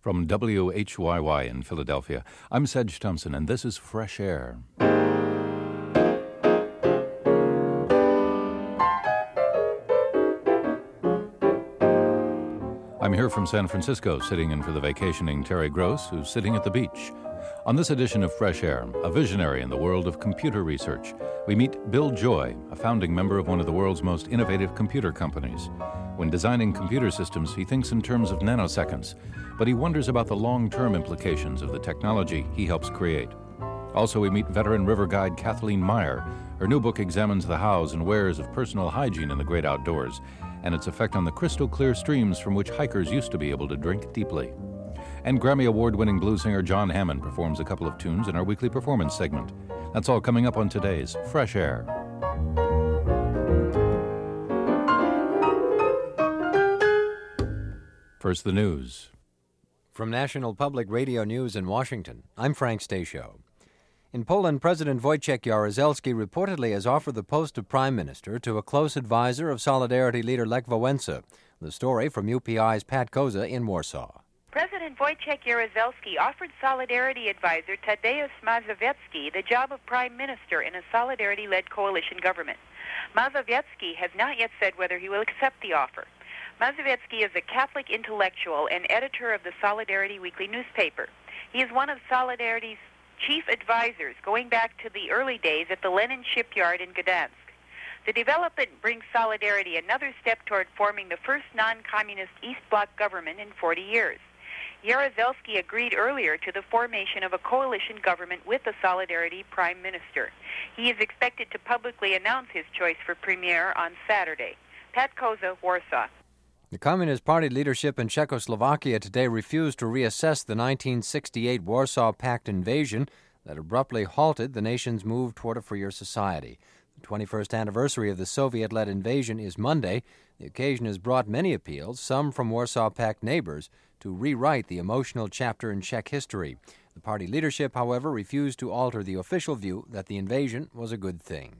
From WHYY in Philadelphia, I'm Sedge Thompson, and this is Fresh Air. I'm here from San Francisco, sitting in for the vacationing Terry Gross, who's sitting at the beach. On this edition of Fresh Air, a visionary in the world of computer research, we meet Bill Joy, a founding member of one of the world's most innovative computer companies. When designing computer systems, he thinks in terms of nanoseconds, but he wonders about the long-term implications of the technology he helps create. Also, we meet veteran river guide Kathleen Meyer. Her new book examines the hows and wheres of personal hygiene in the great outdoors and its effect on the crystal-clear streams from which hikers used to be able to drink deeply. And Grammy Award-winning blues singer John Hammond performs a couple of tunes in our weekly performance segment. That's all coming up on today's Fresh Air. First, the news. From National Public Radio News in Washington, I'm Frank Stasio. In Poland, President Wojciech Jaruzelski reportedly has offered the post of Prime Minister to a close advisor of Solidarity leader Lech Wałęsa. The story from UPI's Pat Koza in Warsaw. President Wojciech Jaruzelski offered Solidarity advisor Tadeusz Mazowiecki the job of Prime Minister in a Solidarity-led coalition government. Mazowiecki has not yet said whether he will accept the offer. Mazowiecki is a Catholic intellectual and editor of the Solidarity weekly newspaper. He is one of Solidarity's chief advisors going back to the early days at the Lenin shipyard in Gdansk. The development brings Solidarity another step toward forming the first non-communist East Bloc government in 40 years. Jaruzelski agreed earlier to the formation of a coalition government with the Solidarity Prime Minister. He is expected to publicly announce his choice for premier on Saturday. Pat Koza, Warsaw. The Communist Party leadership in Czechoslovakia today refused to reassess the 1968 Warsaw Pact invasion that abruptly halted the nation's move toward a freer society. The 21st anniversary of the Soviet-led invasion is Monday. The occasion has brought many appeals, some from Warsaw Pact neighbors, to rewrite the emotional chapter in Czech history. The party leadership, however, refused to alter the official view that the invasion was a good thing.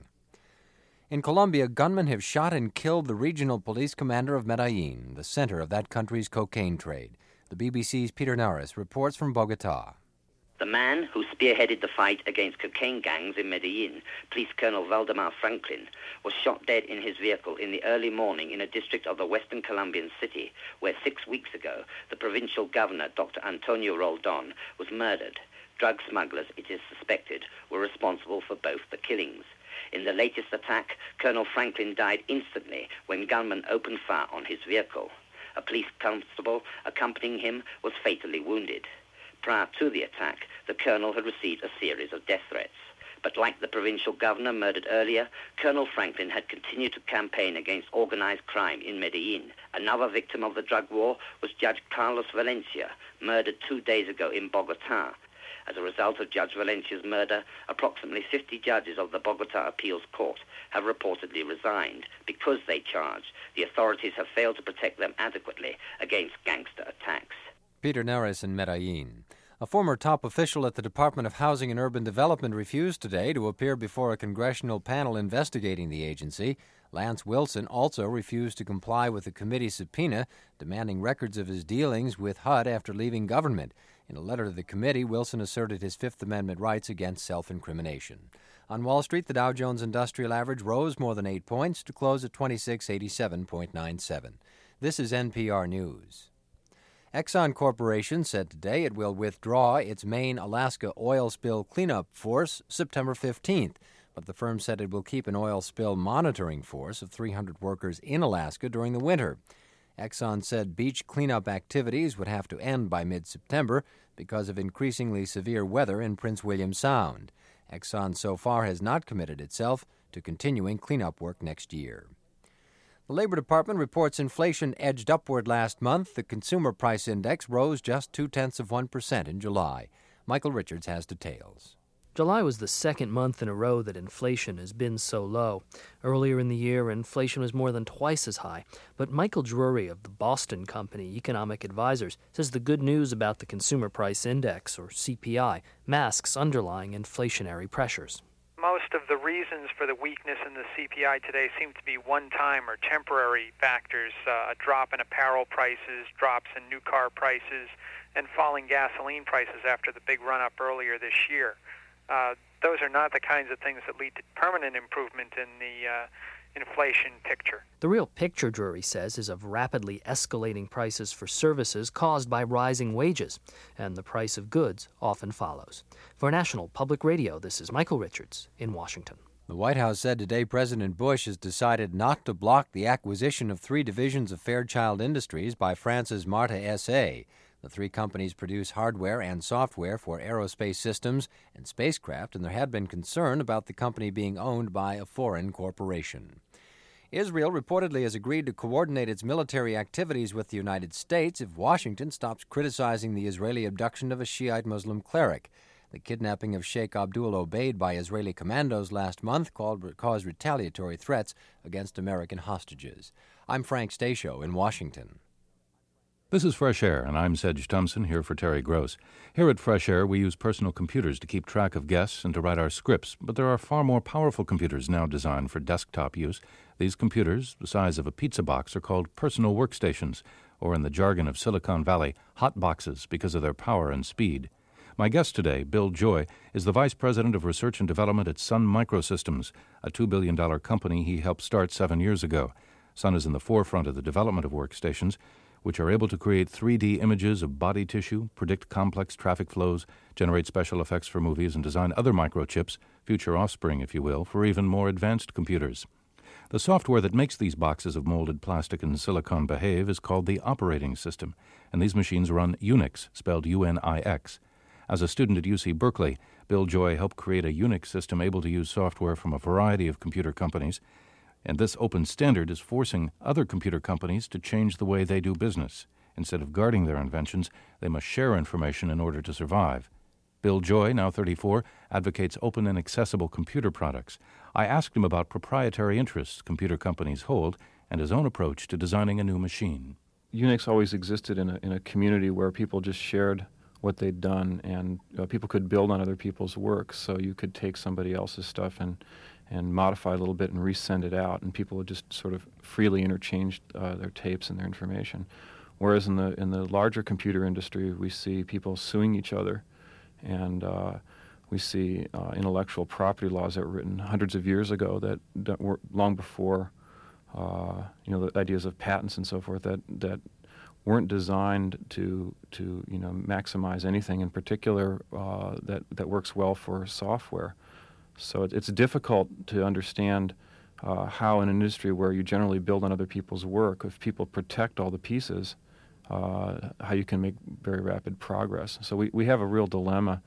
In Colombia, gunmen have shot and killed the regional police commander of Medellin, the center of that country's cocaine trade. The BBC's Peter Naris reports from Bogotá. The man who spearheaded the fight against cocaine gangs in Medellin, Police Colonel Valdemar Franklin, was shot dead in his vehicle in the early morning in a district of the western Colombian city, where 6 weeks ago the provincial governor, Dr. Antonio Roldán, was murdered. Drug smugglers, it is suspected, were responsible for both the killings. In the latest attack, Colonel Franklin died instantly when gunmen opened fire on his vehicle. A police constable accompanying him was fatally wounded. Prior to the attack, the colonel had received a series of death threats. But like the provincial governor murdered earlier, Colonel Franklin had continued to campaign against organized crime in Medellin. Another victim of the drug war was Judge Carlos Valencia, murdered 2 days ago in Bogotá. As a result of Judge Valencia's murder, approximately 50 judges of the Bogotá Appeals Court have reportedly resigned because they charge the authorities have failed to protect them adequately against gangster attacks. Peter Naris in Medellin. A former top official at the Department of Housing and Urban Development refused today to appear before a congressional panel investigating the agency. Lance Wilson also refused to comply with the committee's subpoena, demanding records of his dealings with HUD after leaving government. In a letter to the committee, Wilson asserted his Fifth Amendment rights against self-incrimination. On Wall Street, the Dow Jones Industrial Average rose more than 8 points to close at 2687.97. This is NPR News. Exxon Corporation said today it will withdraw its main Alaska oil spill cleanup force September 15th, but the firm said it will keep an oil spill monitoring force of 300 workers in Alaska during the winter. Exxon said beach cleanup activities would have to end by mid-September because of increasingly severe weather in Prince William Sound. Exxon so far has not committed itself to continuing cleanup work next year. The Labor Department reports inflation edged upward last month. The Consumer Price Index rose just 0.2% in July. Michael Richards has details. July was the second month in a row that inflation has been so low. Earlier in the year, inflation was more than twice as high. But Michael Drury of the Boston Company Economic Advisors says the good news about the Consumer Price Index, or CPI, masks underlying inflationary pressures. Most of the reason reasons for the weakness in the CPI today seem to be one-time or temporary factors, a drop in apparel prices, drops in new car prices, and falling gasoline prices after the big run-up earlier this year. Those are not the kinds of things that lead to permanent improvement in the inflation picture. The real picture, Drury says, is of rapidly escalating prices for services caused by rising wages, and the price of goods often follows. For National Public Radio, this is Michael Richards in Washington. The White House said today President Bush has decided not to block the acquisition of 3 divisions of Fairchild Industries by France's Marta S.A. The 3 companies produce hardware and software for aerospace systems and spacecraft, and there had been concern about the company being owned by a foreign corporation. Israel reportedly has agreed to coordinate its military activities with the United States if Washington stops criticizing the Israeli abduction of a Shiite Muslim cleric. The kidnapping of Sheikh Abdul Obeid by Israeli commandos last month caused retaliatory threats against American hostages. I'm Frank Stasio in Washington. This is Fresh Air, and I'm Sedge Thompson here for Terry Gross. Here at Fresh Air, we use personal computers to keep track of guests and to write our scripts, but there are far more powerful computers now designed for desktop use. These computers, the size of a pizza box, are called personal workstations, or in the jargon of Silicon Valley, hot boxes because of their power and speed. My guest today, Bill Joy, is the Vice President of Research and Development at Sun Microsystems, a $2 billion company he helped start 7 years ago. Sun is in the forefront of the development of workstations, which are able to create 3D images of body tissue, predict complex traffic flows, generate special effects for movies, and design other microchips, future offspring, if you will, for even more advanced computers. The software that makes these boxes of molded plastic and silicon behave is called the operating system, and these machines run Unix, spelled U-N-I-X. As a student at UC Berkeley, Bill Joy helped create a Unix system able to use software from a variety of computer companies, and this open standard is forcing other computer companies to change the way they do business. Instead of guarding their inventions, they must share information in order to survive. Bill Joy, now 34, advocates open and accessible computer products. I asked him about proprietary interests computer companies hold and his own approach to designing a new machine. Unix always existed in a community where people just shared what they'd done, and people could build on other people's work. So you could take somebody else's stuff and modify a little bit and resend it out, and people would just sort of freely interchange their tapes and their information. Whereas in the larger computer industry, we see people suing each other, and we see intellectual property laws that were written hundreds of years ago that were long before the ideas of patents and so forth that weren't designed to maximize anything in particular that works well for software. So it's difficult to understand how in an industry where you generally build on other people's work, if people protect all the pieces, how you can make very rapid progress. So we have a real dilemma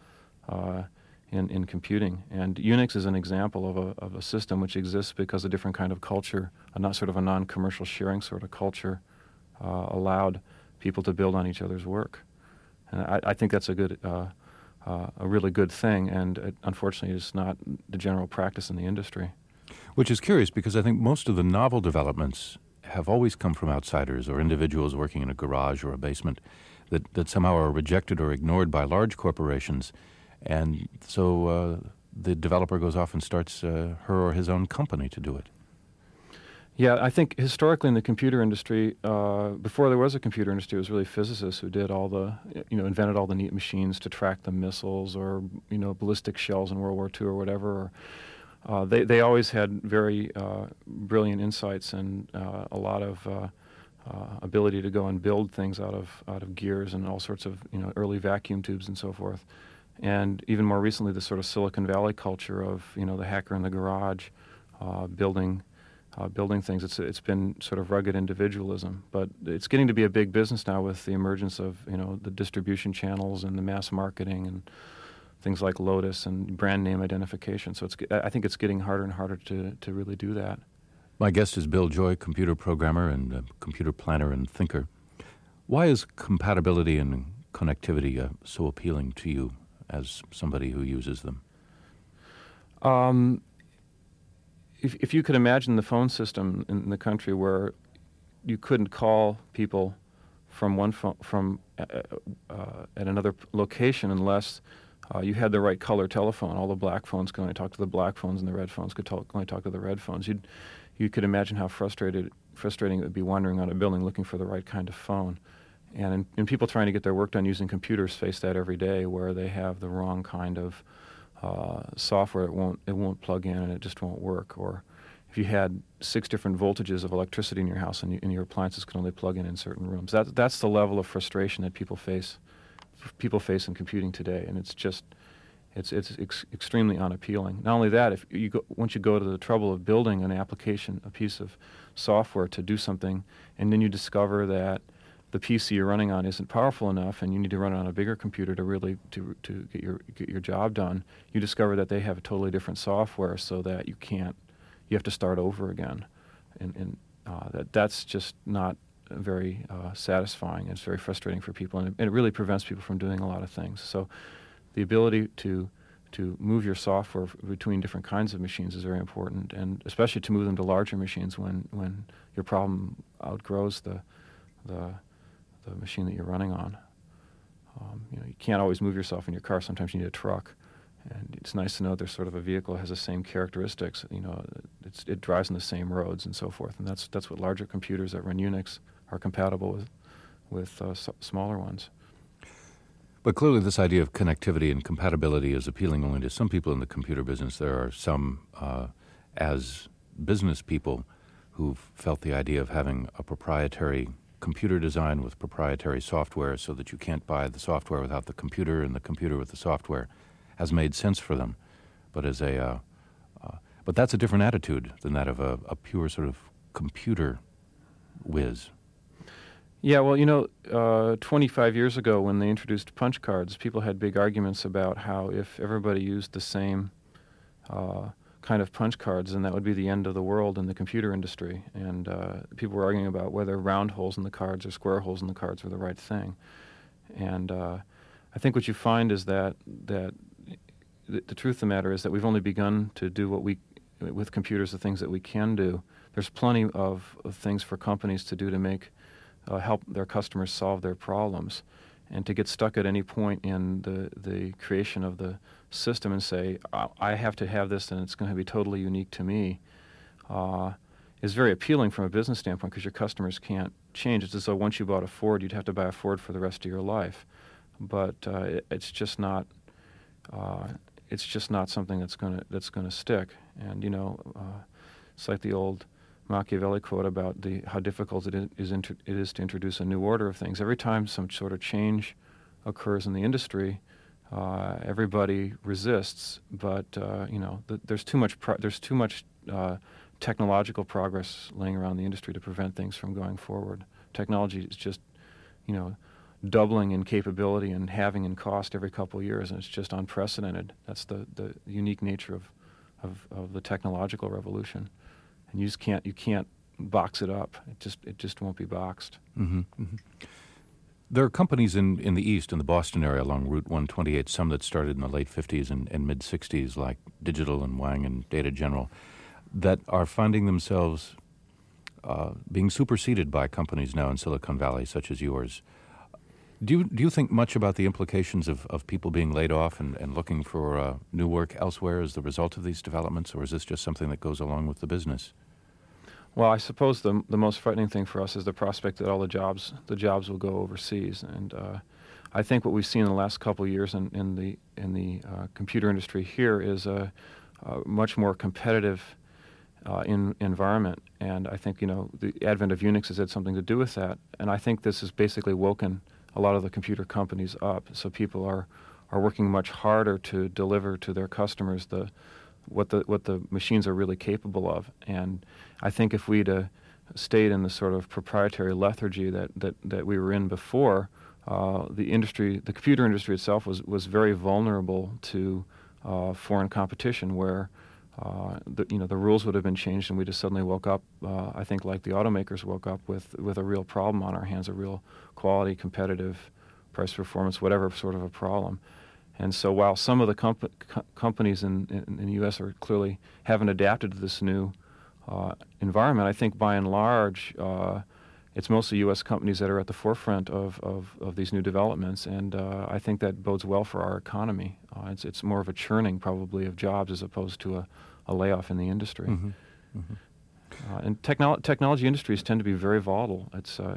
in computing, and Unix is an example of a system which exists because a different kind of culture, not sort of a non-commercial sharing sort of culture, allowed people to build on each other's work. And I think that's a really good thing, and unfortunately it's not the general practice in the industry. Which is curious, because I think most of the novel developments have always come from outsiders or individuals working in a garage or a basement that somehow are rejected or ignored by large corporations. And so the developer goes off and starts her or his own company to do it. Yeah, I think historically in the computer industry, before there was a computer industry, it was really physicists who did invented all the neat machines to track the missiles or, ballistic shells in World War II or whatever. They always had very brilliant insights and a lot of ability to go and build things out of gears and all sorts of, early vacuum tubes and so forth. And even more recently, the sort of Silicon Valley culture of, the hacker in the garage, building things. It's been sort of rugged individualism, but it's getting to be a big business now with the emergence of the distribution channels and the mass marketing and things like Lotus and brand name identification. So I think it's getting harder and harder to really do that. My guest is Bill Joy, computer programmer and computer planner and thinker. Why is compatibility and connectivity so appealing to you as somebody who uses them? If you could imagine the phone system in the country where you couldn't call people from one phone at another location unless you had the right color telephone. All the black phones could only talk to the black phones, and the red phones could only talk to the red phones. You could imagine how frustrating it would be wandering around a building looking for the right kind of phone. And people trying to get their work done using computers face that every day, where they have the wrong kind of software. It won't plug in, and it just won't work. Or if you had 6 different voltages of electricity in your house, and your appliances could only plug in certain rooms. That's the level of frustration that people face in computing today, and it's extremely unappealing. Not only that, once you go to the trouble of building an application, a piece of software to do something, and then you discover that the PC you're running on isn't powerful enough, and you need to run it on a bigger computer to really to get your job done, you discover that they have a totally different software, so that you have to start over again, and that's just not very satisfying. It's very frustrating for people, and it really prevents people from doing a lot of things. So the ability to move your software between different kinds of machines is very important, and especially to move them to larger machines when your problem outgrows the machine that you're running on. You can't always move yourself in your car. Sometimes you need a truck, and it's nice to know there's sort of a vehicle that has the same characteristics. It drives on the same roads and so forth, and that's what larger computers that run Unix are compatible with smaller ones. But clearly this idea of connectivity and compatibility is appealing only to some people in the computer business. There are some, as business people, who've felt the idea of having a proprietary computer design with proprietary software, so that you can't buy the software without the computer, and the computer with the software, has made sense for them. But but that's a different attitude than that of a pure sort of computer whiz. Yeah, well, 25 years ago when they introduced punch cards, people had big arguments about how if everybody used the same kind of punch cards, then that would be the end of the world in the computer industry. And people were arguing about whether round holes in the cards or square holes in the cards were the right thing. And I think what you find is that the truth of the matter is that we've only begun to do with computers, the things that we can do. There's plenty of things for companies to do to help their customers solve their problems. And to get stuck at any point in the creation of the system and say, I have to have this and it's going to be totally unique to me, is very appealing from a business standpoint, because your customers can't change. It's as though once you bought a Ford, you'd have to buy a Ford for the rest of your life. But it's just not something that's going to stick. And it's like the old Machiavelli quote about how difficult it is to introduce a new order of things. Every time some sort of change occurs in the industry, everybody resists. But there's too much technological progress laying around the industry to prevent things from going forward. Technology is just doubling in capability and halving in cost every couple of years, and it's just unprecedented. That's the unique nature of the technological revolution. And you can't box it up. It just won't be boxed. Mm-hmm. Mm-hmm. There are companies in the East, in the Boston area along Route 128, some that started in the late 50s and mid-60s, like Digital and Wang and Data General, that are finding themselves being superseded by companies now in Silicon Valley, such as yours. Do you think much about the implications of people being laid off and looking for new work elsewhere as the result of these developments, or is this just something that goes along with the business? Well, I suppose the most frightening thing for us is the prospect that all the jobs will go overseas, and I think what we've seen in the last couple of years in the computer industry here is a much more competitive environment, and I think the advent of Unix has had something to do with that, and I think this has basically woken a lot of the computer companies up. So people are working much harder to deliver to their customers what the machines are really capable of. And I think if we'd stayed in the sort of proprietary lethargy that we were in before, the computer industry itself was very vulnerable to foreign competition, where the rules would have been changed, and we just suddenly woke up, I think, like the automakers woke up with a real problem on our hands, a real quality, competitive, price performance, whatever sort of a problem. And so while some of the companies in the U.S. clearly haven't adapted to this new environment, I think by and large it's mostly U.S. companies that are at the forefront of these new developments, and I think that bodes well for our economy. It's more of a churning, probably, of jobs as opposed to a layoff in the industry. Mm-hmm. Mm-hmm. And technology industries tend to be very volatile.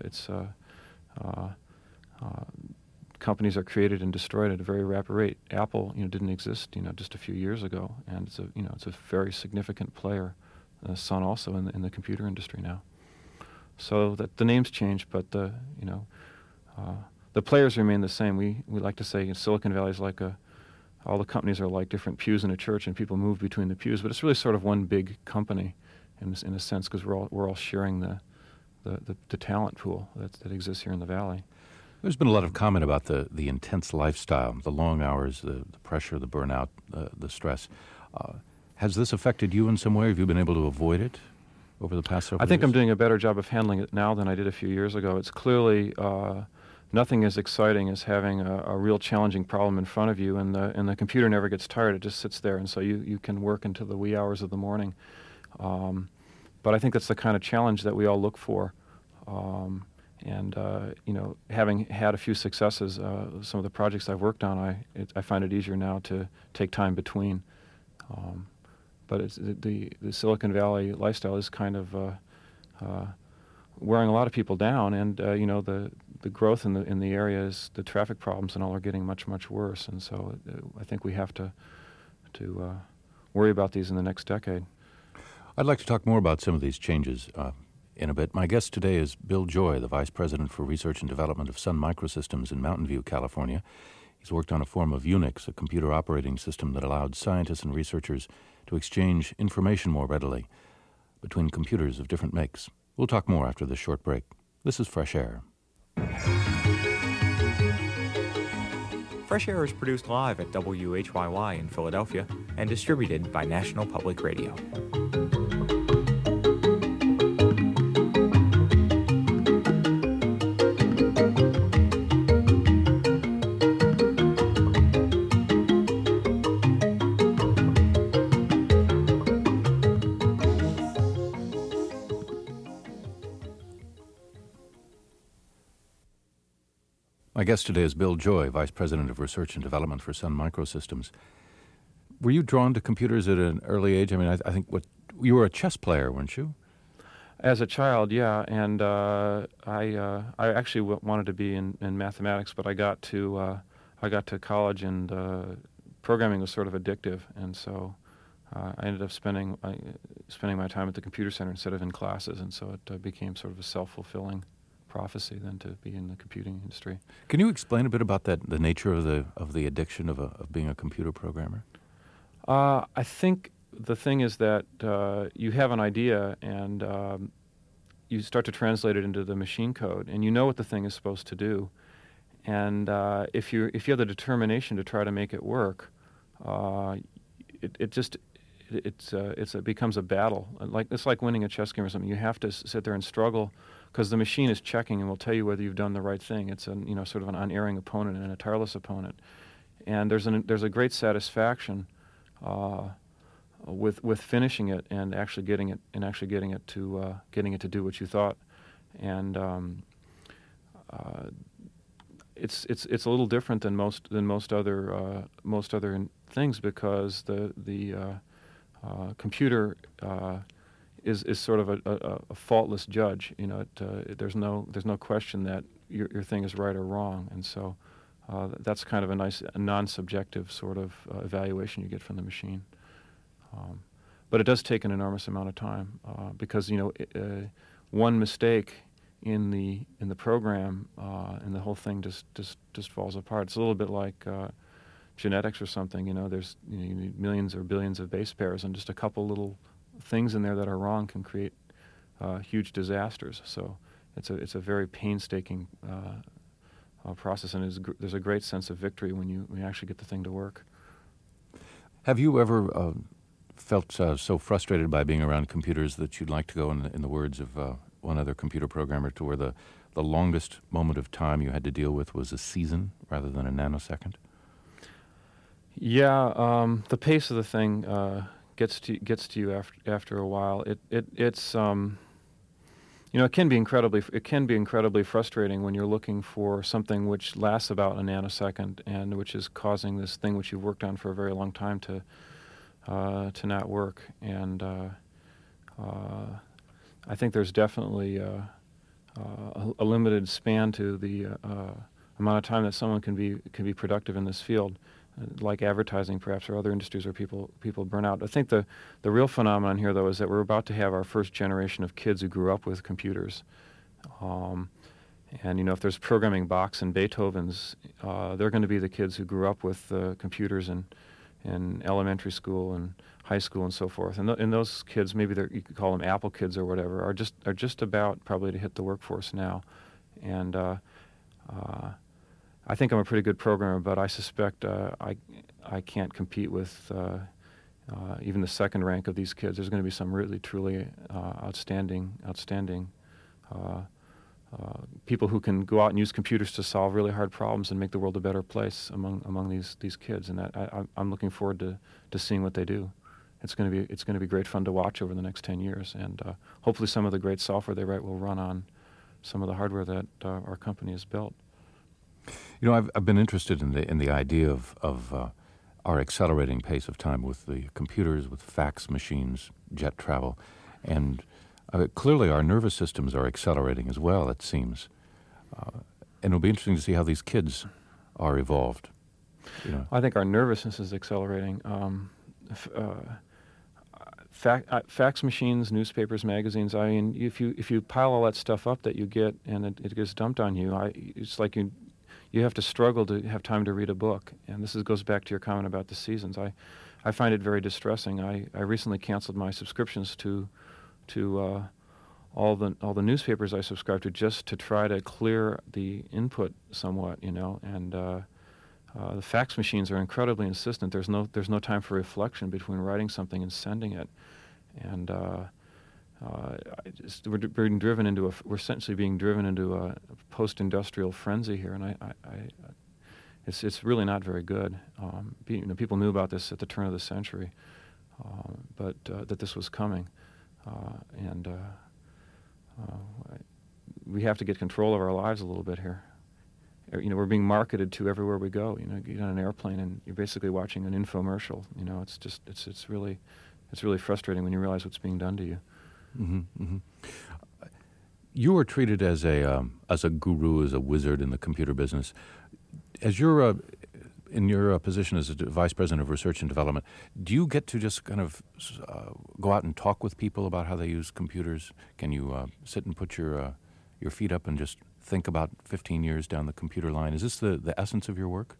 Companies are created and destroyed at a very rapid rate. Apple, didn't exist, just a few years ago, and it's a very significant player. Sun also in the computer industry now. So that the names change, but the players remain the same. We like to say Silicon Valley is like all the companies are like different pews in a church, and people move between the pews. But it's really sort of one big company, in a sense, because we're all sharing the talent pool that exists here in the valley. There's been a lot of comment about the intense lifestyle, the long hours, the pressure, the burnout, the stress. Has this affected you in some way? Have you been able to avoid it over the past several years? I think I'm doing a better job of handling it now than I did a few years ago. It's clearly nothing as exciting as having a real challenging problem in front of you, and the computer never gets tired. It just sits there, and so you can work into the wee hours of the morning. But I think that's the kind of challenge that we all look for. Having had a few successes, some of the projects I've worked on, I find it easier now to take time between. But it's the Silicon Valley lifestyle is kind of wearing a lot of people down, and the growth in the area is the traffic problems and all are getting much worse, and so I think we have to worry about these in the next decade. I'd like to talk more about some of these changes in a bit. My guest today is Bill Joy, the Vice President for Research and Development of Sun Microsystems in Mountain View, California. He's worked on a form of Unix, a computer operating system that allowed scientists and researchers to exchange information more readily between computers of different makes. We'll talk more after this short break. This is Fresh Air. Fresh Air is produced live at WHYY in Philadelphia and distributed by National Public Radio. My guest today is Bill Joy, Vice President of Research and Development for Sun Microsystems. Were you drawn to computers at an early age? I mean, I think you were a chess player, weren't you? As a child, yeah, and I actually wanted to be in mathematics, but I got to college and programming was sort of addictive, and so I ended up spending my time at the computer center instead of in classes, and so it became sort of a self-fulfilling prophecy then to be in the computing industry. Can you explain a bit about the nature of the addiction of being a computer programmer? I think the thing is that you have an idea and you start to translate it into the machine code, and you know what the thing is supposed to do. And if you have the determination to try to make it work, it becomes a battle. It's like winning a chess game or something. You have to sit there and struggle, because the machine is checking and will tell you whether you've done the right thing. It's sort of an unerring opponent and a tireless opponent, and there's a great satisfaction with finishing it and actually getting it to do what you thought, and it's a little different than most other things, because the computer is sort of a faultless judge. There's no question that your thing is right or wrong, and so that's kind of a nice non-subjective sort of evaluation you get from the machine. But it does take an enormous amount of time because one mistake in the program and the whole thing just falls apart. It's a little bit like genetics or something. There's you need millions or billions of base pairs, and just a couple little things in there that are wrong can create huge disasters. So it's a very painstaking process, and there's a great sense of victory when you actually get the thing to work. Have you ever felt so frustrated by being around computers that you'd like to go, in the words of one other computer programmer, to where the longest moment of time you had to deal with was a season rather than a nanosecond? Yeah, the pace of the thing gets to you after a while. it can be incredibly frustrating when you're looking for something which lasts about a nanosecond and which is causing this thing which you've worked on for a very long time to not work. And I think there's definitely a limited span to the amount of time that someone can be productive in this field, like advertising perhaps or other industries where people burn out. I think the real phenomenon here, though, is that we're about to have our first generation of kids who grew up with computers. And if there's programming Bachs and Beethovens, they're going to be the kids who grew up with computers in elementary school and high school and so forth. And those kids, maybe you could call them Apple kids or whatever, are just about probably to hit the workforce now. And I think I'm a pretty good programmer, but I suspect I can't compete with even the second rank of these kids. There's going to be some really, truly outstanding people who can go out and use computers to solve really hard problems and make the world a better place among these kids. And I'm looking forward to seeing what they do. It's going to be great fun to watch over the next 10 years, and hopefully some of the great software they write will run on some of the hardware that our company has built. I've been interested in the idea of our accelerating pace of time with the computers, with fax machines, jet travel, and clearly our nervous systems are accelerating as well, it seems. And it'll be interesting to see how these kids are evolved. I think our nervousness is accelerating. Fax machines, newspapers, magazines. I mean, if you pile all that stuff up that you get and it gets dumped on you, it's like you have to struggle to have time to read a book. And this goes back to your comment about the seasons. I find it very distressing. I recently canceled my subscriptions to all the newspapers I subscribe to just to try to clear the input somewhat, and the fax machines are incredibly insistent. There's no time for reflection between writing something and sending it, and we're essentially being driven into a post-industrial frenzy here, and it's really not very good. People knew about this at the turn of the century, but that this was coming, and we have to get control of our lives a little bit here. We're being marketed to everywhere we go. You get on an airplane and you're basically watching an infomercial. It's really frustrating when you realize what's being done to you. Mm-hmm, mm-hmm. You were treated as a guru, as a wizard in the computer business. As you're in your position as a vice president of research and development, do you get to just kind of go out and talk with people about how they use computers? Can you sit and put your feet up and just think about 15 years down the computer line? Is this the essence of your work?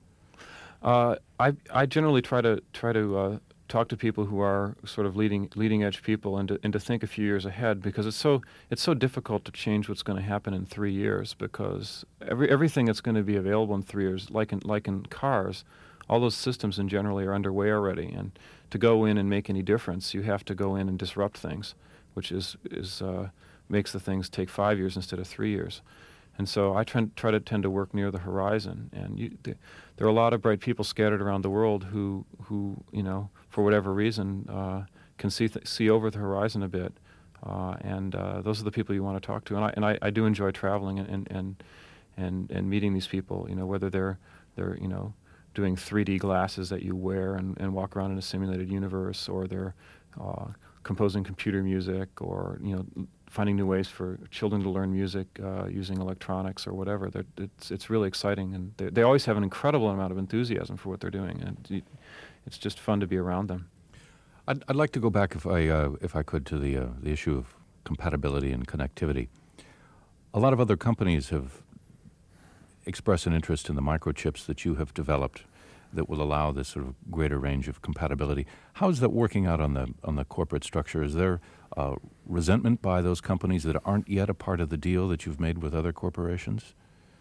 I generally try to talk to people who are sort of leading edge people and to think a few years ahead, because it's so difficult to change what's going to happen in 3 years, because everything that's going to be available in 3 years, like in cars, all those systems in generally are underway already, and to go in and make any difference, you have to go in and disrupt things, which makes the things take 5 years instead of 3 years. And so I tend to work near the horizon, and there are a lot of bright people scattered around the world who for whatever reason can see over the horizon a bit, and those are the people you want to talk to. And I do enjoy traveling and meeting these people. Whether they're doing 3D glasses that you wear and walk around in a simulated universe, or they're composing computer music, or finding new ways for children to learn music using electronics or whatever. It's really exciting, and they always have an incredible amount of enthusiasm for what they're doing, and it's just fun to be around them. I'd like to go back, if I could, to the issue of compatibility and connectivity. A lot of other companies have expressed an interest in the microchips that you have developed that will allow this sort of greater range of compatibility. How is that working out on the corporate structure? Is there resentment by those companies that aren't yet a part of the deal that you've made with other corporations?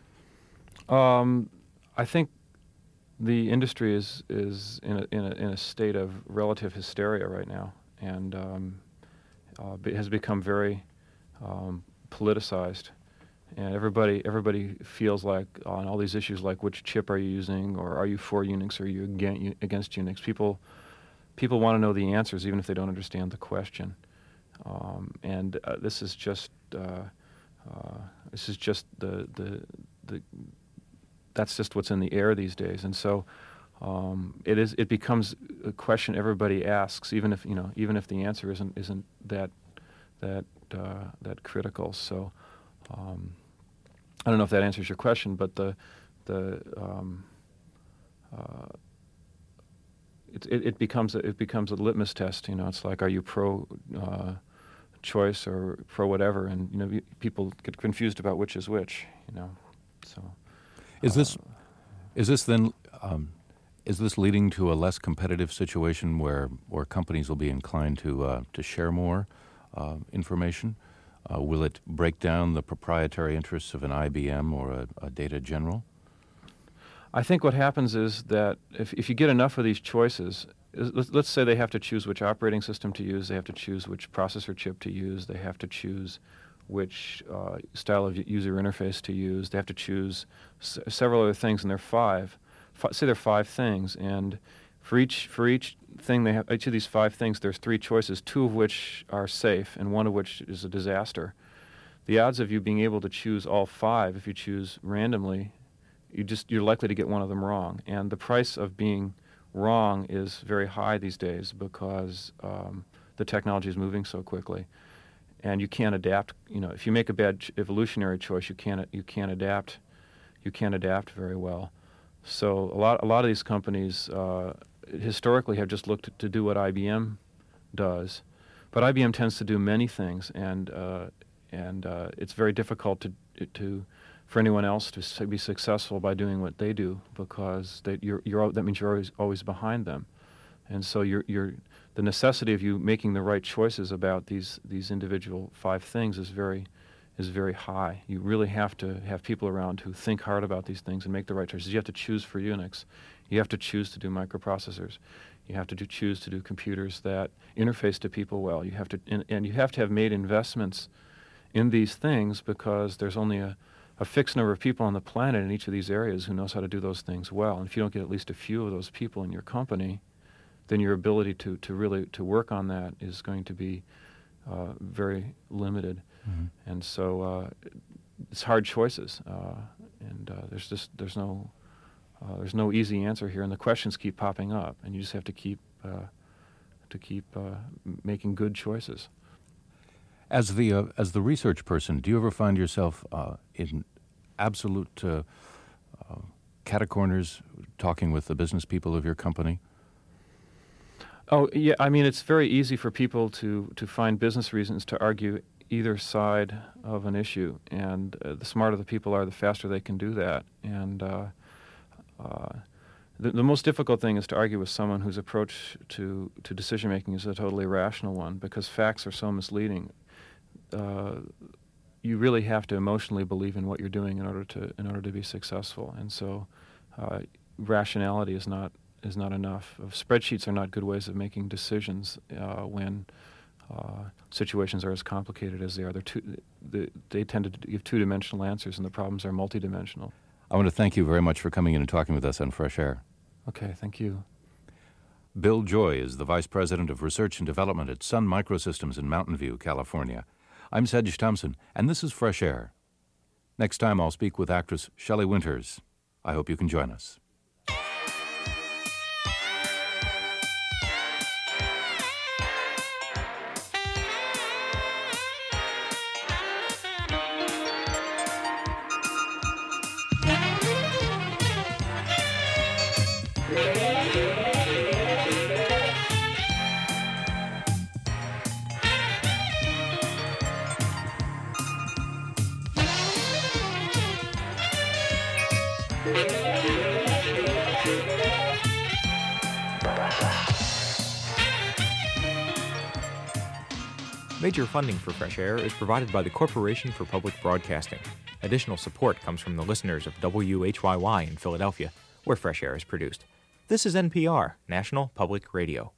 I think the industry is in a state of relative hysteria right now, and it has become very politicized. And everybody feels like on all these issues, like which chip are you using, or are you for Unix, or are you against Unix? People want to know the answers, even if they don't understand the question. And this is just This is just that's just what's in the air these days, and so it becomes a question everybody asks, even if the answer isn't that critical. So I don't know if that answers your question, but it becomes a litmus test. It's like, are you pro choice or pro whatever, and people get confused about which is which. So is this leading to a less competitive situation where companies will be inclined to share more information? Will it break down the proprietary interests of an IBM or a Data General? I think what happens is that if you get enough of these choices, let's say they have to choose which operating system to use, they have to choose which processor chip to use, they have to choose which style of user interface to use, they have to choose several other things, and there are five things, and for each thing each of these 5 things, there's 3 choices, 2 of which are safe and 1 of which is a disaster. The odds of you being able to choose all 5, if you choose randomly, you're likely to get one of them wrong. And the price of being wrong is very high these days because the technology is moving so quickly, and you can't adapt. If you make a bad evolutionary choice, you can't adapt. You can't adapt very well. So a lot of these companies historically have just looked to do what IBM does, but IBM tends to do many things, and it's very difficult for anyone else to be successful by doing what they do, because that means you're always behind them, and so the necessity of you making the right choices about these individual 5 things is very high. You really have to have people around who think hard about these things and make the right choices. You have to choose for Unix. You have to choose to do microprocessors. You have to choose to do computers that interface to people well. You have to have made investments in these things, because there's only a fixed number of people on the planet in each of these areas who knows how to do those things well. And if you don't get at least a few of those people in your company, then your ability to really work on that is going to be very limited. Mm-hmm. And so it's hard choices, and there's no easy answer here, and the questions keep popping up, and you just have to keep making good choices. As the research person, do you ever find yourself in absolute catacorners talking with the business people of your company? Oh, yeah. I mean, it's very easy for people to find business reasons to argue either side of an issue, and the smarter the people are, the faster they can do that. And the most difficult thing is to argue with someone whose approach to decision-making is a totally irrational one, because facts are so misleading. You really have to emotionally believe in what you're doing in order to be successful, and so rationality is not enough. Spreadsheets are not good ways of making decisions when situations are as complicated as they are. They tend to give 2-dimensional answers, and the problems are multidimensional. I want to thank you very much for coming in and talking with us on Fresh Air. Okay, thank you. Bill Joy is the Vice President of Research and Development at Sun Microsystems in Mountain View, California. I'm Sedge Thompson, and this is Fresh Air. Next time I'll speak with actress Shelley Winters. I hope you can join us. Major funding for Fresh Air is provided by the Corporation for Public Broadcasting. Additional support comes from the listeners of WHYY in Philadelphia, where Fresh Air is produced. This is NPR, National Public Radio.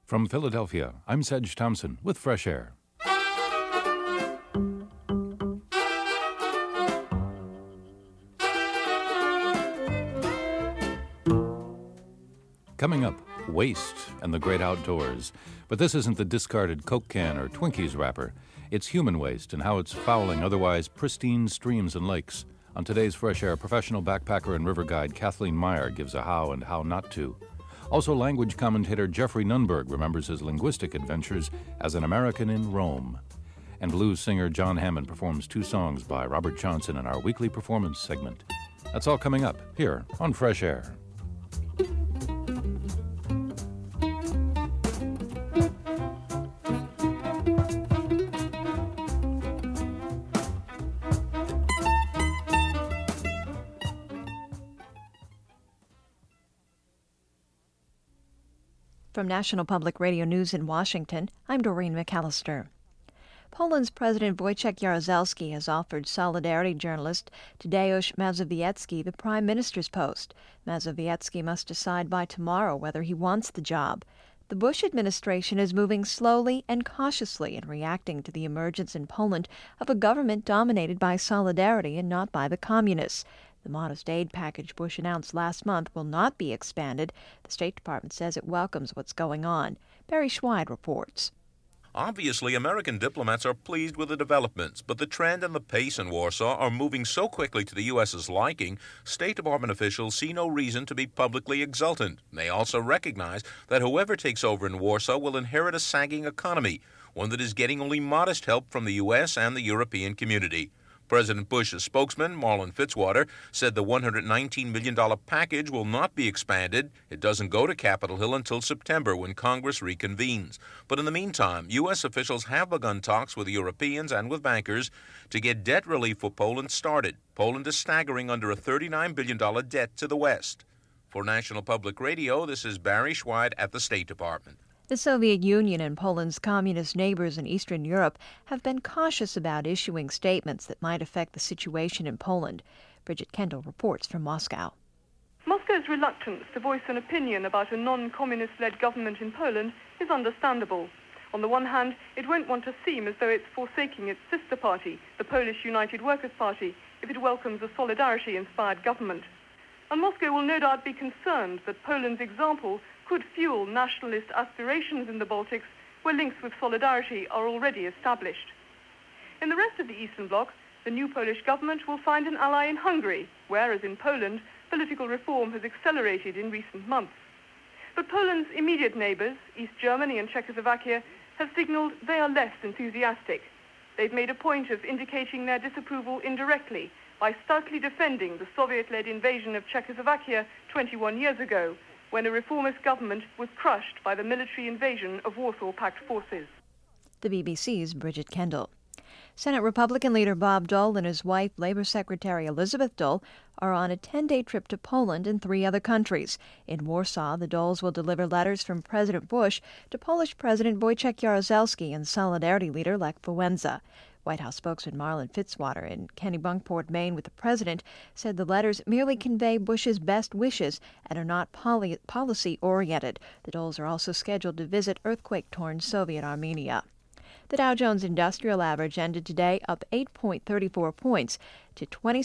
From Philadelphia, I'm Sedge Thompson with Fresh Air. Coming up, waste and the great outdoors. But this isn't the discarded Coke can or Twinkies wrapper. It's human waste and how it's fouling otherwise pristine streams and lakes. On today's Fresh Air, professional backpacker and river guide Kathleen Meyer gives a how and how not to. Also, language commentator Jeffrey Nunberg remembers his linguistic adventures as an American in Rome. And blues singer John Hammond performs 2 songs by Robert Johnson in our weekly performance segment. That's all coming up here on Fresh Air. From National Public Radio News in Washington, I'm Doreen McAllister. Poland's President Wojciech Jaruzelski has offered Solidarity journalist Tadeusz Mazowiecki the prime minister's post. Mazowiecki must decide by tomorrow whether he wants the job. The Bush administration is moving slowly and cautiously in reacting to the emergence in Poland of a government dominated by Solidarity and not by the communists. The modest aid package Bush announced last month will not be expanded. The State Department says it welcomes what's going on. Barry Schweid reports. Obviously, American diplomats are pleased with the developments, but the trend and the pace in Warsaw are moving so quickly to the U.S.'s liking, State Department officials see no reason to be publicly exultant. They also recognize that whoever takes over in Warsaw will inherit a sagging economy, one that is getting only modest help from the U.S. and the European community. President Bush's spokesman, Marlon Fitzwater, said the $119 million package will not be expanded. It doesn't go to Capitol Hill until September when Congress reconvenes. But in the meantime, U.S. officials have begun talks with the Europeans and with bankers to get debt relief for Poland started. Poland is staggering under a $39 billion debt to the West. For National Public Radio, this is Barry Schweid at the State Department. The Soviet Union and Poland's communist neighbors in Eastern Europe have been cautious about issuing statements that might affect the situation in Poland. Bridget Kendall reports from Moscow. Moscow's reluctance to voice an opinion about a non-communist-led government in Poland is understandable. On the one hand, it won't want to seem as though it's forsaking its sister party, the Polish United Workers' Party, if it welcomes a Solidarity-inspired government. And Moscow will no doubt be concerned that Poland's example could fuel nationalist aspirations in the Baltics, where links with Solidarity are already established. In the rest of the Eastern Bloc, the new Polish government will find an ally in Hungary, where, as in Poland, political reform has accelerated in recent months. But Poland's immediate neighbors, East Germany and Czechoslovakia, have signaled they are less enthusiastic. They've made a point of indicating their disapproval indirectly by stoutly defending the Soviet-led invasion of Czechoslovakia 21 years ago, when a reformist government was crushed by the military invasion of Warsaw Pact forces. The BBC's Bridget Kendall. Senate Republican leader Bob Dole and his wife, Labor Secretary Elizabeth Dole, are on a 10-day trip to Poland and 3 other countries. In Warsaw, the Doles will deliver letters from President Bush to Polish President Wojciech Jaruzelski and Solidarity leader Lech Wałęsa. White House spokesman Marlon Fitzwater in Kennebunkport, Maine, with the president, said the letters merely convey Bush's best wishes and are not policy-oriented. The Doles are also scheduled to visit earthquake-torn Soviet Armenia. The Dow Jones Industrial Average ended today up 8.34 points to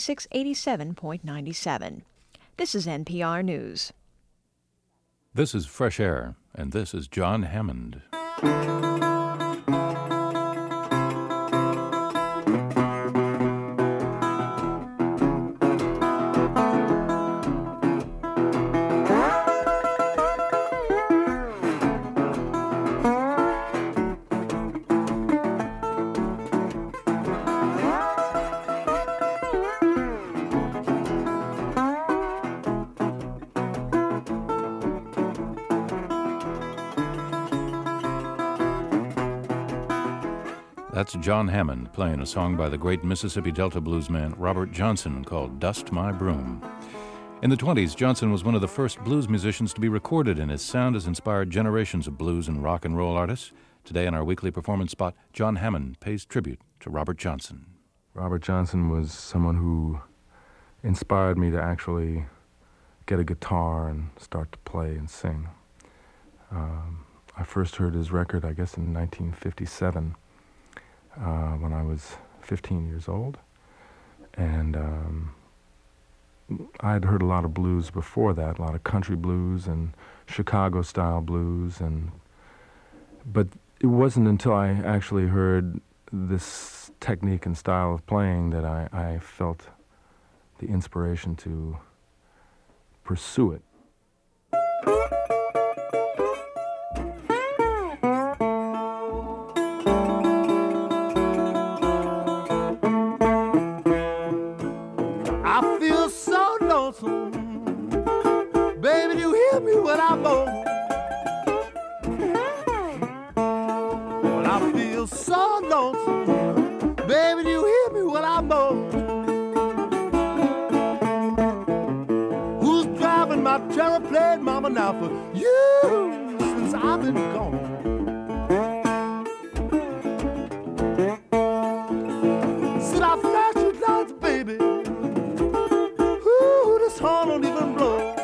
2687.97. This is NPR News. This is Fresh Air, and this is John Hammond. That's John Hammond playing a song by the great Mississippi Delta bluesman Robert Johnson called Dust My Broom. In the 1920s, Johnson was one of the first blues musicians to be recorded, and his sound has inspired generations of blues and rock and roll artists. Today in our weekly performance spot, John Hammond pays tribute to Robert Johnson. Robert Johnson was someone who inspired me to actually get a guitar and start to play and sing. I first heard his record, I guess, in 1957, when I was 15 years old. And I'd heard a lot of blues before that, a lot of country blues and Chicago-style blues. But it wasn't until I actually heard this technique and style of playing that I felt the inspiration to pursue it. I feel so lonesome, baby, you hear me when I moan. Well, I feel so lonesome, baby, you hear me when I moan. Who's driving my terror-plane, mama, now for you, since I've been gone? Said I flash your lights, baby, ooh, this horn don't even blow.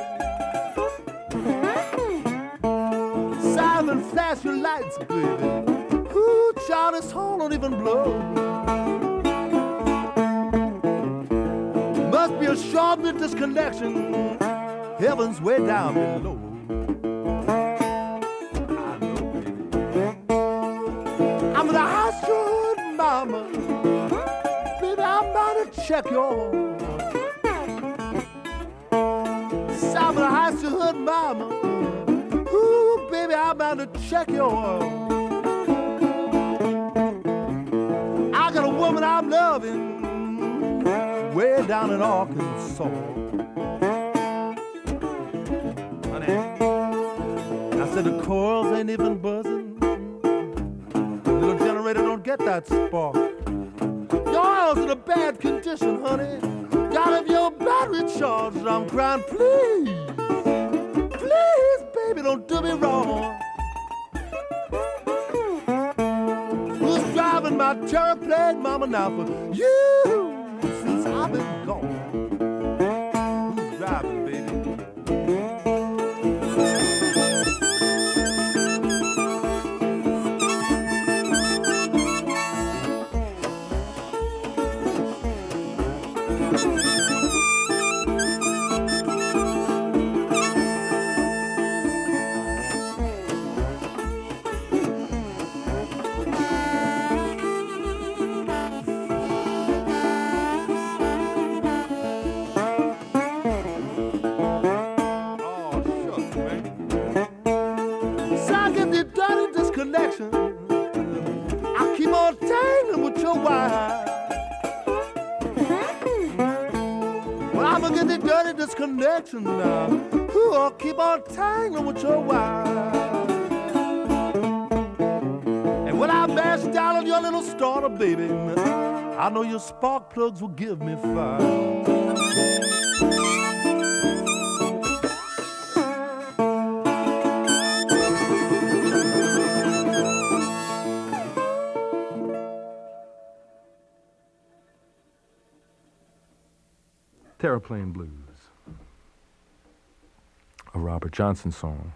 Simon, flash your lights, baby, ooh, child, this horn don't even blow. Must be a short-lived disconnection, heaven's way down below. I know, baby, I'm in the house, your mama, baby, I'm about to check your Simon, the house, your hood, mama, ooh, baby, I'm about to check your I got a woman I'm loving way down in Arkansas. Honey, I said the coils ain't even buzzing. Little generator don't get that spark. Your oil's in a bad condition, honey. Gotta have your battery charged. I'm crying, please, please, baby, don't do me wrong. Who's driving my terror-plane, mama, now for you, since I've been gone? Who's driving, baby? I keep on tangling with your wire. Well, I'm gonna get the dirty disconnection now. Ooh, I'll keep on tangling with your wire. And when I bash down on your little starter, baby, I know your spark plugs will give me fire. Terraplane Blues, a Robert Johnson song.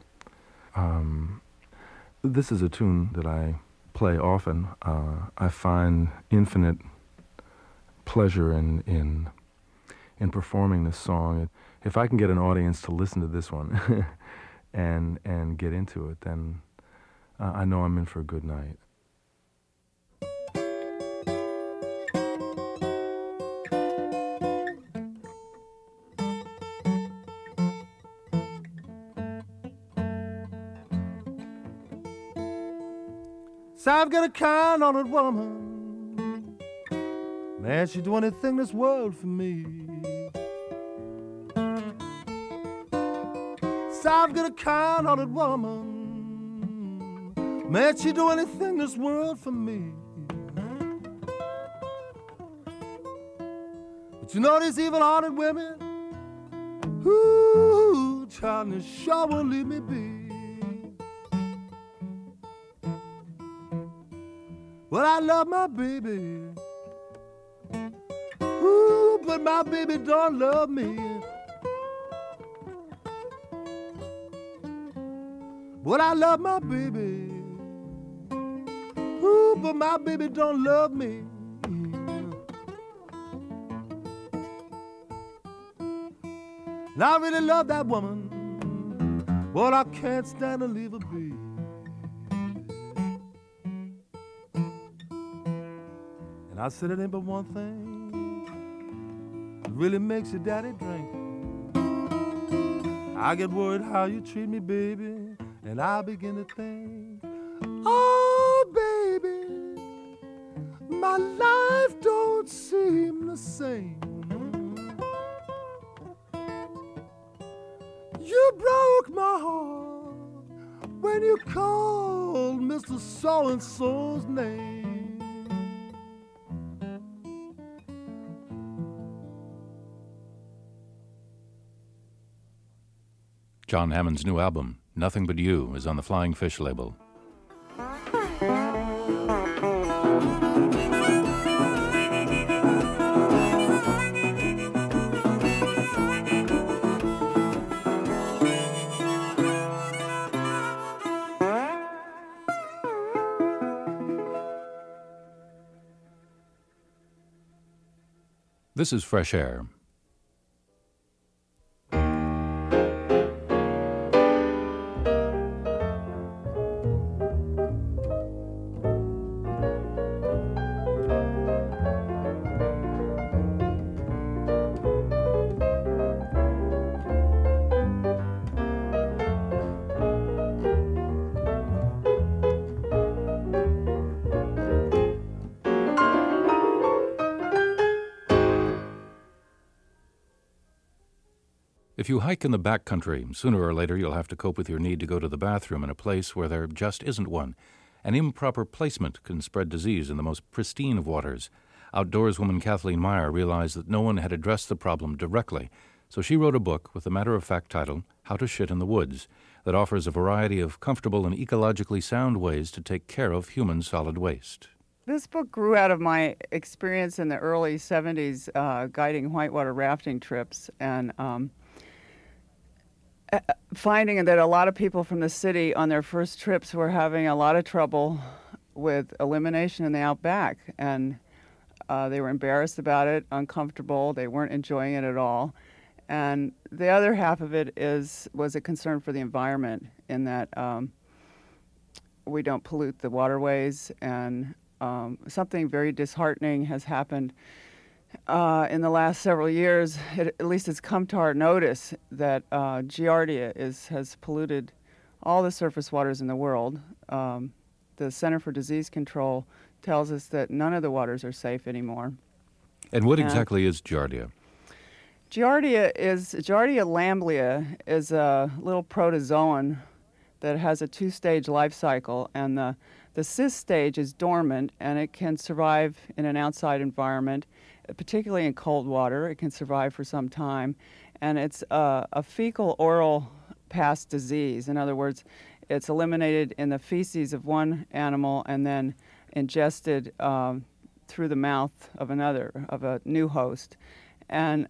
This is a tune that I play often. I find infinite pleasure in performing this song. If I can get an audience to listen to this one and get into it, then I know I'm in for a good night. So I've got a kind-hearted woman, man, she'd do anything in this world for me. So I've got a kind-hearted woman, man, she'd do anything in this world for me. But you know these evil-hearted women, ooh, child, they sure won't leave me be. Well, I love my baby, ooh, but my baby don't love me. But I love my baby. Ooh, but my baby don't love me. And I really love that woman, but I can't stand to leave her be. And I said it ain't but one thing really makes your daddy drink. I get worried how you treat me, baby, and I begin to think, oh, baby, my life don't seem the same. You broke my heart when you called Mr. So-and-so's name. John Hammond's new album, Nothing But You, is on the Flying Fish label. This is Fresh Air. If you hike in the backcountry, sooner or later you'll have to cope with your need to go to the bathroom in a place where there just isn't one. An improper placement can spread disease in the most pristine of waters. Outdoorswoman Kathleen Meyer realized that no one had addressed the problem directly, so she wrote a book with the matter-of-fact title, How to Shit in the Woods, that offers a variety of comfortable and ecologically sound ways to take care of human solid waste. This book grew out of my experience in the early 70s guiding whitewater rafting trips and finding that a lot of people from the city on their first trips were having a lot of trouble with elimination in the outback. And they were embarrassed about it, uncomfortable, they weren't enjoying it at all. And the other half of it was a concern for the environment in that we don't pollute the waterways. And something very disheartening has happened in the last several years. At least it's come to our notice that Giardia has polluted all the surface waters in the world. The Center for Disease Control tells us that none of the waters are safe anymore. And what exactly is Giardia? Giardia lamblia is a little protozoan that has a two-stage life cycle, and the cyst stage is dormant, and it can survive in an outside environment, particularly in cold water. It can survive for some time, and it's a fecal oral pass disease. In other words, it's eliminated in the feces of one animal and then ingested through the mouth of a new host. And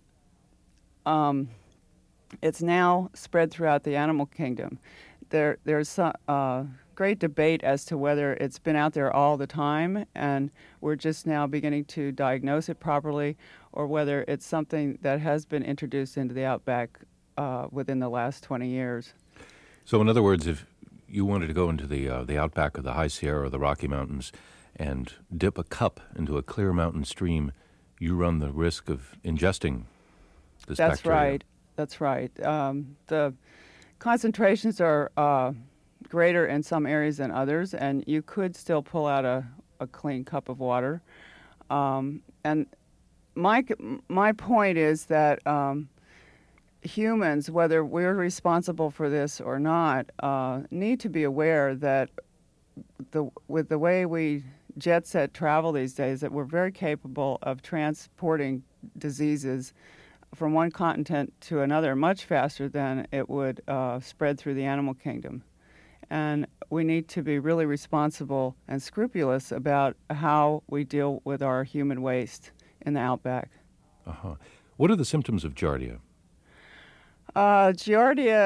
it's now spread throughout the animal kingdom. There's great debate as to whether it's been out there all the time and we're just now beginning to diagnose it properly, or whether it's something that has been introduced into the outback within the last 20 years. So in other words, if you wanted to go into the outback of the High Sierra or the Rocky Mountains and dip a cup into a clear mountain stream, you run the risk of ingesting this bacteria. That's right. The concentrations are greater in some areas than others, and you could still pull out a clean cup of water. And my point is that humans, whether we're responsible for this or not, need to be aware that with the way we jet set travel these days, that we're very capable of transporting diseases from one continent to another much faster than it would spread through the animal kingdom. And we need to be really responsible and scrupulous about how we deal with our human waste in the outback. What are the symptoms of Giardia? Giardia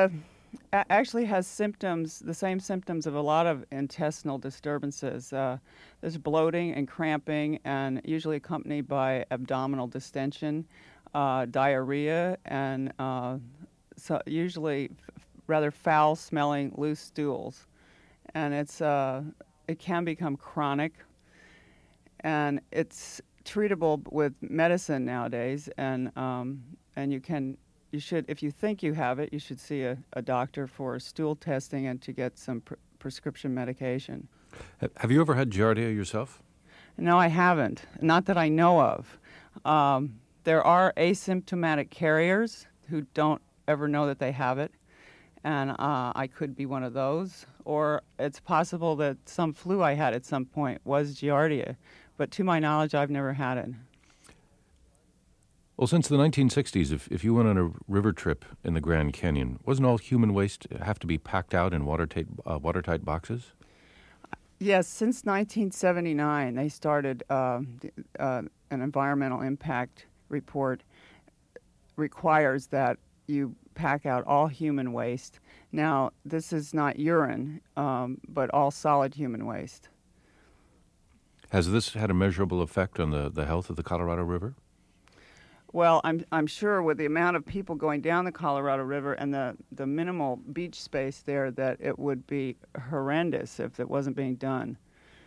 actually has symptoms, the same symptoms of a lot of intestinal disturbances. There's bloating and cramping, and usually accompanied by abdominal distension, diarrhea, and so usually rather foul-smelling loose stools. And it can become chronic, and it's treatable with medicine nowadays. And you should, if you think you have it, you should see a doctor for stool testing and to get some prescription medication. Have you ever had Giardia yourself? No, I haven't. Not that I know of. There are asymptomatic carriers who don't ever know that they have it, and I could be one of those. Or it's possible that some flu I had at some point was Giardia, but to my knowledge, I've never had it. Well, since the 1960s, if you went on a river trip in the Grand Canyon, wasn't all human waste have to be packed out in watertight boxes? Yes, since 1979, they started an environmental impact report requires that you pack out all human waste. Now, this is not urine, but all solid human waste. Has this had a measurable effect on the health of the Colorado River? Well, I'm sure with the amount of people going down the Colorado River and the minimal beach space there that it would be horrendous if it wasn't being done.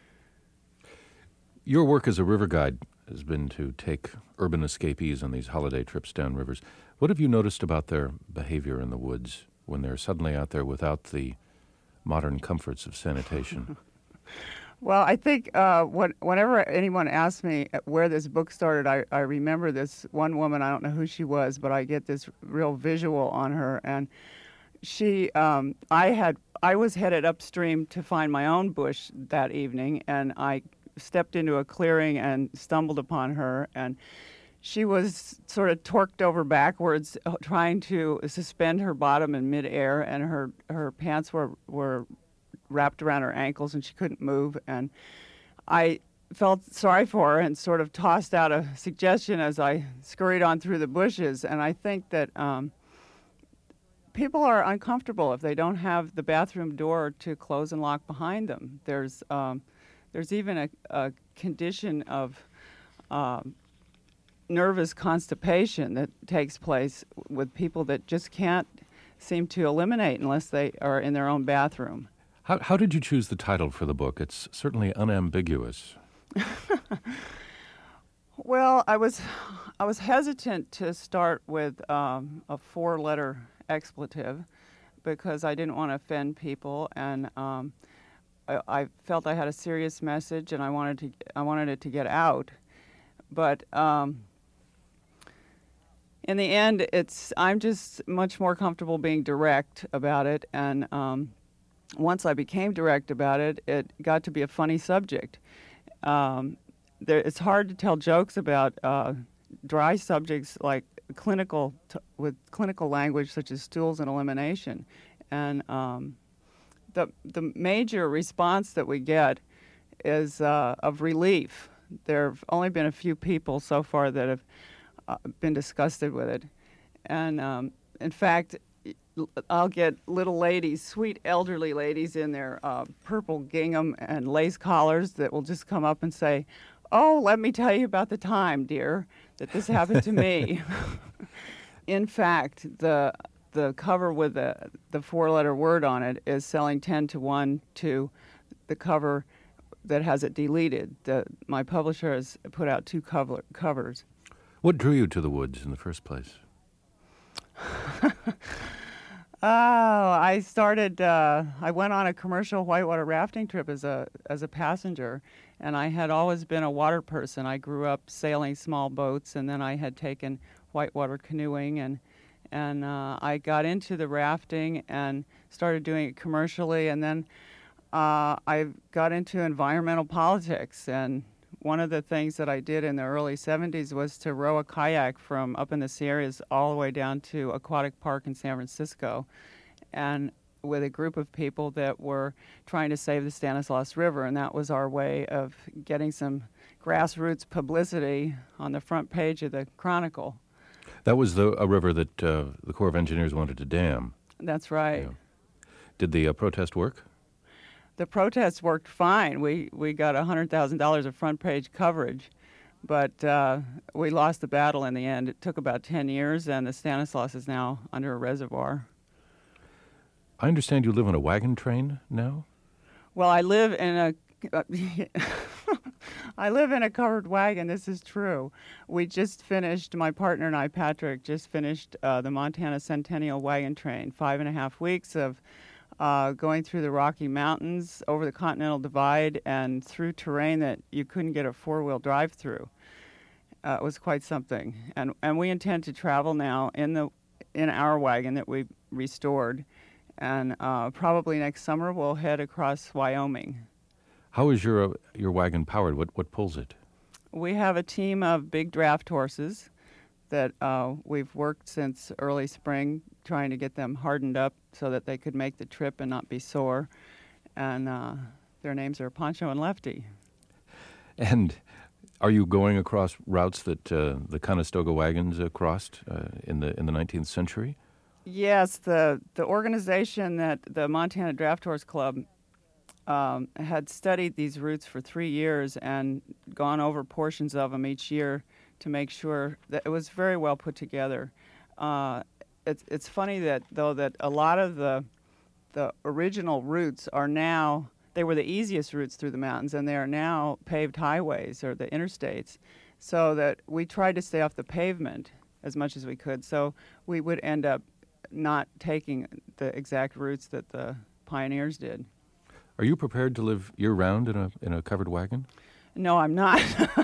Your work as a river guide has been to take urban escapees on these holiday trips down rivers. What have you noticed about their behavior in the woods when they're suddenly out there without the modern comforts of sanitation? Well, I think whenever anyone asks me where this book started, I remember this one woman. I don't know who she was, but I get this real visual on her. And she, I was headed upstream to find my own bush that evening, and I stepped into a clearing and stumbled upon her. And she was sort of torqued over backwards, trying to suspend her bottom in midair, and her pants were wrapped around her ankles and she couldn't move. And I felt sorry for her and sort of tossed out a suggestion as I scurried on through the bushes. And I think that people are uncomfortable if they don't have the bathroom door to close and lock behind them. There's even a condition of nervous constipation that takes place with people that just can't seem to eliminate unless they are in their own bathroom. How did you choose the title for the book? It's certainly unambiguous. Well, I was hesitant to start with a 4-letter expletive because I didn't want to offend people, and I felt I had a serious message, and I wanted it to get out. But in the end, I'm just much more comfortable being direct about it, and once I became direct about it, it got to be a funny subject. It's hard to tell jokes about dry subjects like with clinical language such as stools and elimination. And the major response that we get is of relief. There have only been a few people so far that have been disgusted with it. And in fact, I'll get little ladies, sweet elderly ladies in their purple gingham and lace collars that will just come up and say, "Oh, let me tell you about the time, dear, that this happened to me." In fact, the cover with the 4-letter word on it is selling 10 to 1 to the cover that has it deleted. My publisher has put out 2 covers. What drew you to the woods in the first place? I started. I went on a commercial whitewater rafting trip as a passenger, and I had always been a water person. I grew up sailing small boats, and then I had taken whitewater canoeing, and I got into the rafting and started doing it commercially, and then I got into environmental politics. And one of the things that I did in the early 70s was to row a kayak from up in the Sierras all the way down to Aquatic Park in San Francisco, and with a group of people that were trying to save the Stanislaus River, and that was our way of getting some grassroots publicity on the front page of the Chronicle. That was a river that the Corps of Engineers wanted to dam. That's right. Yeah. Did the protest work? The protests worked fine. We got $100,000 of front page coverage, but we lost the battle in the end. It took about 10 years, and the Stanislaus is now under a reservoir. I understand you live on a wagon train now? Well, I live in a I live in a covered wagon. This is true. We just finished, my partner and I, Patrick, just finished the Montana Centennial Wagon Train. 5.5 weeks of going through the Rocky Mountains, over the Continental Divide, and through terrain that you couldn't get a four-wheel drive through. It was quite something. And we intend to travel now in our wagon that we restored. And probably next summer we'll head across Wyoming. How is your wagon powered? What pulls it? We have a team of big draft horses that we've worked since early spring, trying to get them hardened up so that they could make the trip and not be sore. And their names are Pancho and Lefty. And are you going across routes that the Conestoga wagons crossed in the 19th century? Yes, the organization that the Montana Draft Horse Club had studied these routes for 3 years and gone over portions of them each year to make sure that it was very well put together. It's funny that a lot of the original routes are now, they were the easiest routes through the mountains, and they are now paved highways or the interstates, so that we tried to stay off the pavement as much as we could. So we would end up not taking the exact routes that the pioneers did. Are you prepared to live year-round in a covered wagon? No, I'm not.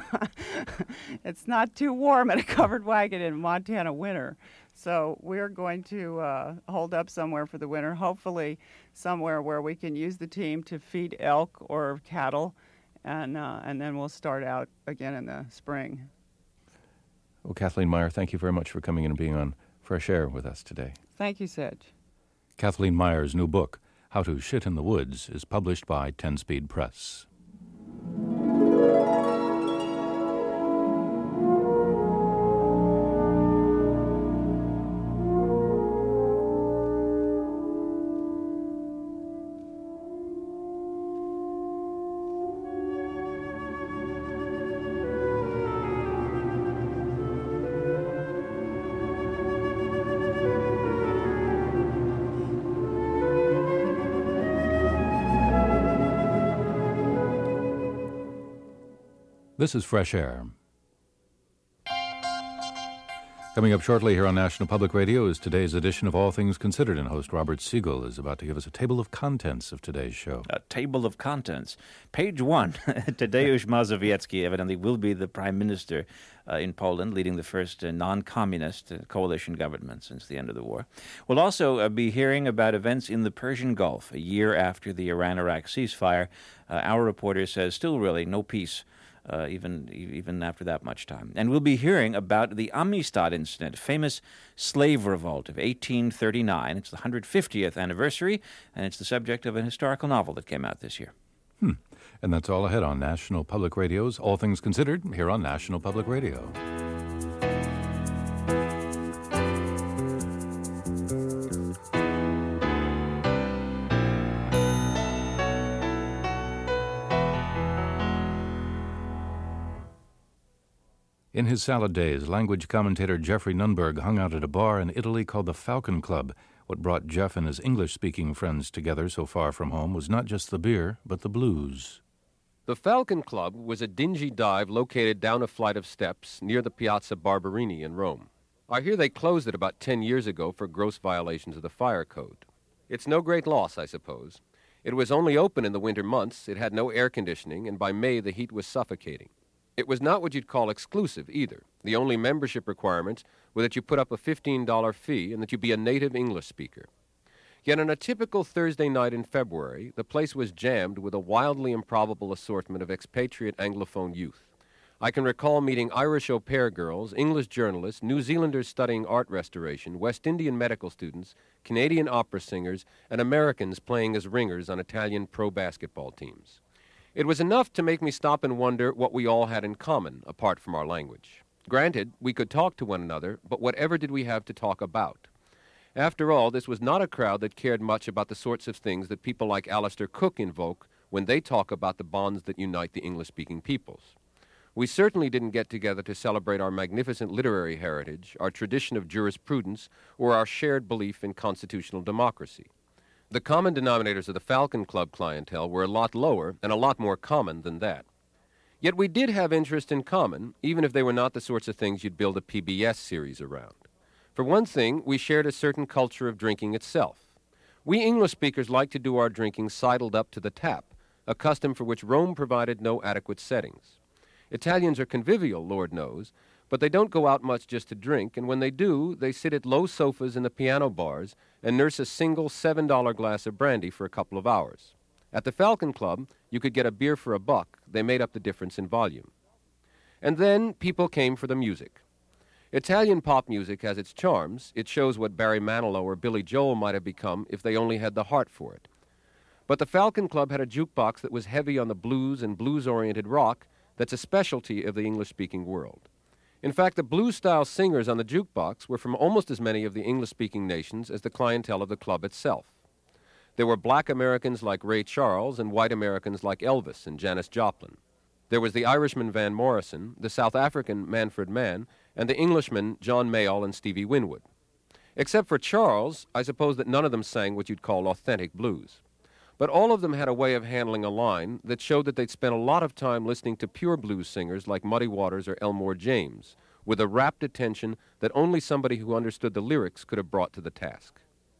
It's not too warm in a covered wagon in Montana winter. So we're going to hold up somewhere for the winter, hopefully somewhere where we can use the team to feed elk or cattle, and then we'll start out again in the spring. Well, Kathleen Meyer, thank you very much for coming in and being on Fresh Air with us today. Thank you, Sedge. Kathleen Meyer's new book, How to Shit in the Woods, is published by 10-Speed Press. This is Fresh Air. Coming up shortly here on National Public Radio is today's edition of All Things Considered, and host Robert Siegel is about to give us a table of contents of today's show. A table of contents. Page 1, Tadeusz Mazowiecki evidently will be the prime minister in Poland, leading the first non-communist coalition government since the end of the war. We'll also be hearing about events in the Persian Gulf a year after the Iran-Iraq ceasefire. Our reporter says still really no peace. Even after that much time. And we'll be hearing about the Amistad incident, famous slave revolt of 1839. It's the 150th anniversary, and it's the subject of an historical novel that came out this year. And that's all ahead on National Public Radio's All Things Considered, here on National Public Radio. In his salad days, language commentator Jeffrey Nunberg hung out at a bar in Italy called the Falcon Club. What brought Jeff and his English-speaking friends together so far from home was not just the beer, but the blues. The Falcon Club was a dingy dive located down a flight of steps near the Piazza Barberini in Rome. I hear they closed it about 10 years ago for gross violations of the fire code. It's no great loss, I suppose. It was only open in the winter months, it had no air conditioning, and by May the heat was suffocating. It was not what you'd call exclusive, either. The only membership requirements were that you put up a $15 fee and that you be a native English speaker. Yet on a typical Thursday night in February, the place was jammed with a wildly improbable assortment of expatriate Anglophone youth. I can recall meeting Irish au pair girls, English journalists, New Zealanders studying art restoration, West Indian medical students, Canadian opera singers, and Americans playing as ringers on Italian pro basketball teams. It was enough to make me stop and wonder what we all had in common, apart from our language. Granted, we could talk to one another, but whatever did we have to talk about? After all, this was not a crowd that cared much about the sorts of things that people like Alistair Cooke invoke when they talk about the bonds that unite the English-speaking peoples. We certainly didn't get together to celebrate our magnificent literary heritage, our tradition of jurisprudence, or our shared belief in constitutional democracy. The common denominators of the Falcon Club clientele were a lot lower and a lot more common than that. Yet we did have interest in common, even if they were not the sorts of things you'd build a PBS series around. For one thing, we shared a certain culture of drinking itself. We English speakers like to do our drinking sidled up to the tap, a custom for which Rome provided no adequate settings. Italians are convivial, Lord knows, but they don't go out much just to drink, and when they do, they sit at low sofas in the piano bars and nurse a single $7 glass of brandy for a couple of hours. At the Falcon Club, you could get a beer for $1. They made up the difference in volume. And then people came for the music. Italian pop music has its charms. It shows what Barry Manilow or Billy Joel might have become if they only had the heart for it. But the Falcon Club had a jukebox that was heavy on the blues and blues-oriented rock that's a specialty of the English-speaking world. In fact, the blues-style singers on the jukebox were from almost as many of the English-speaking nations as the clientele of the club itself. There were black Americans like Ray Charles and white Americans like Elvis and Janis Joplin. There was the Irishman Van Morrison, the South African Manfred Mann, and the Englishmen John Mayall and Stevie Winwood. Except for Charles, I suppose that none of them sang what you'd call authentic blues. But all of them had a way of handling a line that showed that they'd spent a lot of time listening to pure blues singers like Muddy Waters or Elmore James, with a rapt attention that only somebody who understood the lyrics could have brought to the task.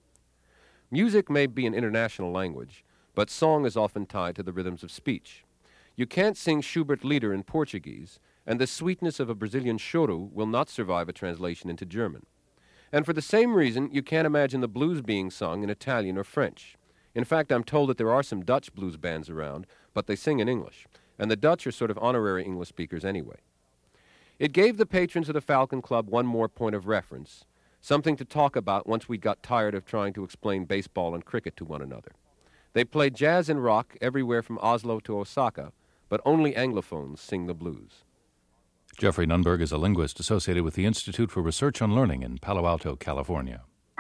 Music may be an international language, but song is often tied to the rhythms of speech. You can't sing Schubert Lieder in Portuguese, and the sweetness of a Brazilian choro will not survive a translation into German. And for the same reason, you can't imagine the blues being sung in Italian or French. In fact, I'm told that there are some Dutch blues bands around, but they sing in English, and the Dutch are sort of honorary English speakers anyway. It gave the patrons of the Falcon Club one more point of reference, something to talk about once we got tired of trying to explain baseball and cricket to one another. They played jazz and rock everywhere from Oslo to Osaka, but only Anglophones sing the blues. Jeffrey Nunberg is a linguist associated with the Institute for Research on Learning in Palo Alto, California.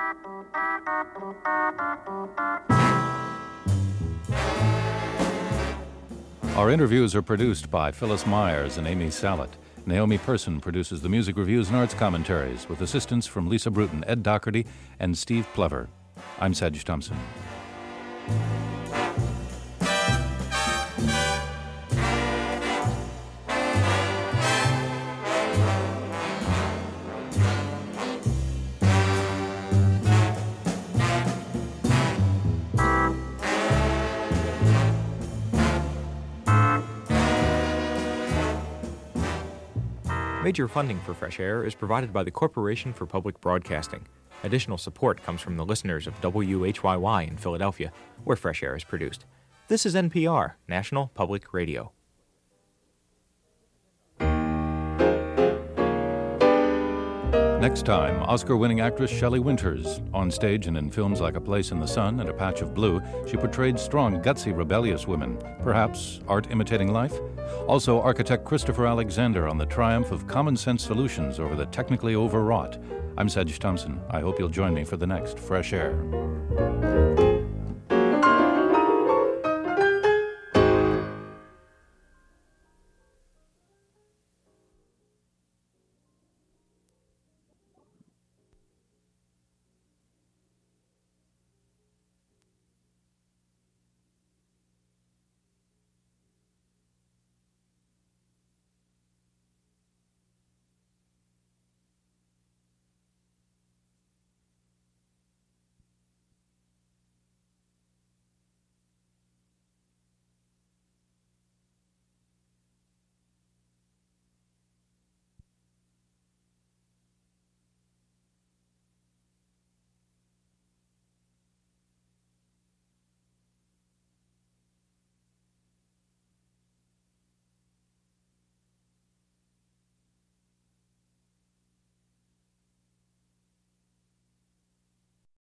Our interviews are produced by Phyllis Myers and Amy Sallet. Naomi Person produces the music reviews and arts commentaries with assistance from Lisa Bruton, Ed Doherty, and Steve Plever. I'm Sedge Thompson. Major funding for Fresh Air is provided by the Corporation for Public Broadcasting. Additional support comes from the listeners of WHYY in Philadelphia, where Fresh Air is produced. This is NPR, National Public Radio. Next time, Oscar-winning actress Shelley Winters. On stage and in films like A Place in the Sun and A Patch of Blue, she portrayed strong, gutsy, rebellious women. Perhaps art imitating life? Also, architect Christopher Alexander on the triumph of common-sense solutions over the technically overwrought. I'm Sedge Thompson. I hope you'll join me for the next Fresh Air.